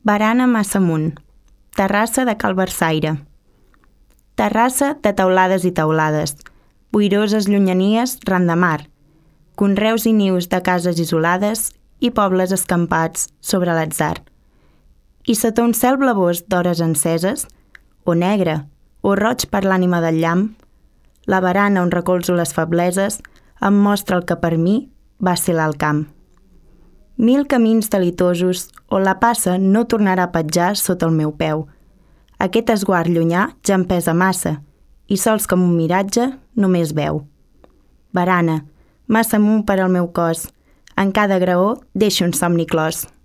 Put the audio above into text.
Barana massa amunt. Terrassa de Cal Barçaire. Terrassa de teulades i teulades. Boiroses llunyanies ran de mar. Conreus i nius de cases isolades i pobles escampats sobre l'atzar. I sota un cel blavós d'hores enceses, o negre, o roig per l'ànima del llamp, la barana on recolzo les febleses em mostra el que per mi va ser l'alt camp. Mil camins delitosos on la passa no tornarà a petjar sota el meu peu. Aquest esguard llunyà ja em pesa massa i sols com un miratge només veu. Barana, massa amunt per al meu cos, en cada graó deixo un somni clos.